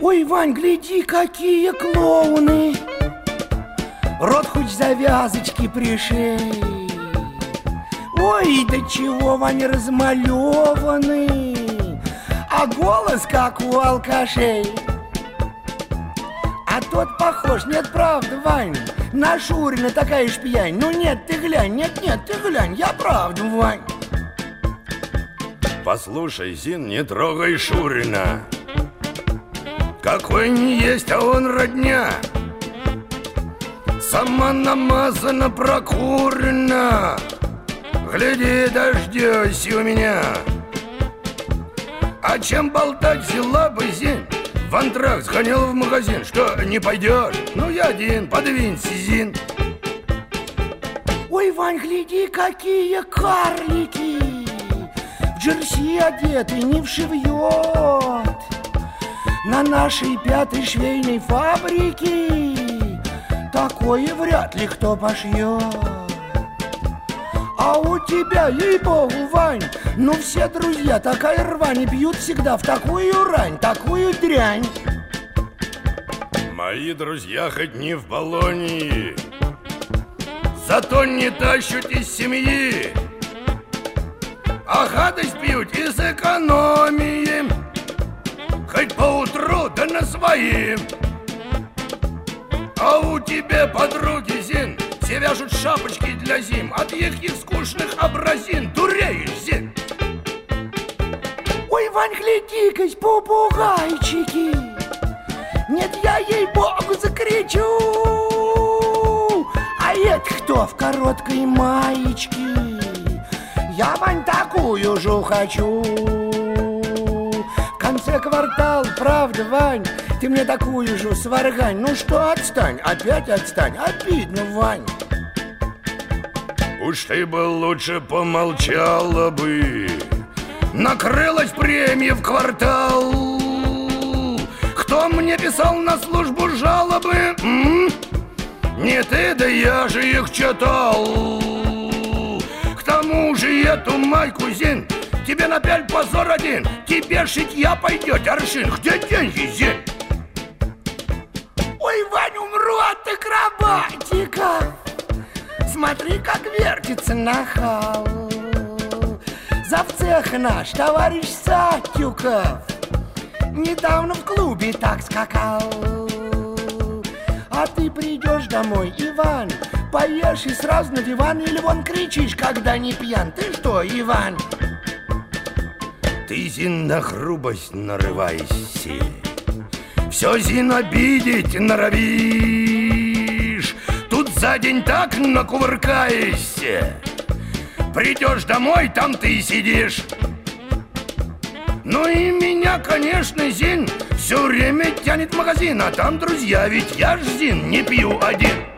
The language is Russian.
Ой, Вань, гляди, какие клоуны! Рот хоть завязочки пришей. Ой, до чего, Вань, размалеванный, а голос как у алкашей. А тот похож, нет, правда, Вань, на Шурина такая ж пьянь. Ну нет, ты глянь, нет, ты глянь, я правда, Вань. Послушай, Зин, не трогай Шурина. Какой не есть, а он родня. Сама намазана, прокурена. Гляди, дождёсь у меня. А чем болтать взяла бы, Зин? В антракт сгонял в магазин. Что, не пойдешь? Ну, я один, подвинься, Зин. Ой, Вань, гляди, какие карлики! В джерси одеты, не вшивьет. На нашей пятой швейной фабрике такое вряд ли кто пошьет. А у тебя, ей-богу, Вань, ну все друзья, такая рвань, и пьют всегда в такую рань, такую дрянь. Мои друзья хоть не в Болонии, зато не тащут из семьи, а гадость пьют из экономии, хоть поутру, да на своим. А у тебя подруги, Зин, все вяжут шапочки для зим, от их скучных образин. Дуреешь, Зин. Ой, Вань, гляди-ка, попугайчики. Нет, я ей-богу закричу. А это кто в короткой маечке? Я, Вань, такую же хочу. В конце квартала, правда, Вань, ты мне такую же сваргань. Ну что, отстань, опять отстань. Обидно, Вань. Уж ты бы лучше помолчала бы. Накрылась премия в квартал. Кто мне писал на службу жалобы? Не ты, да я же их читал. К тому же эту майку, Зин, тебе напяль позор один. Тебе шитья пойдет аршин. Где деньги, Зин? Ой, Вань, умру от акробатиков. Смотри, как вертится нахал. Завцех наш, товарищ Сатюков, недавно в клубе так скакал. А ты придешь домой, Иван, поешь и сразу на диван, или вон кричишь, когда не пьян. Ты что, Иван? Ты, Зин, на грубость нарывайся. Все, Зин, обидеть норовишь. Тут за день так накувыркаешься. Придешь домой, там ты сидишь. Ну и меня, конечно, Зин, все время тянет в магазин. А там друзья, ведь я ж, Зин, не пью один.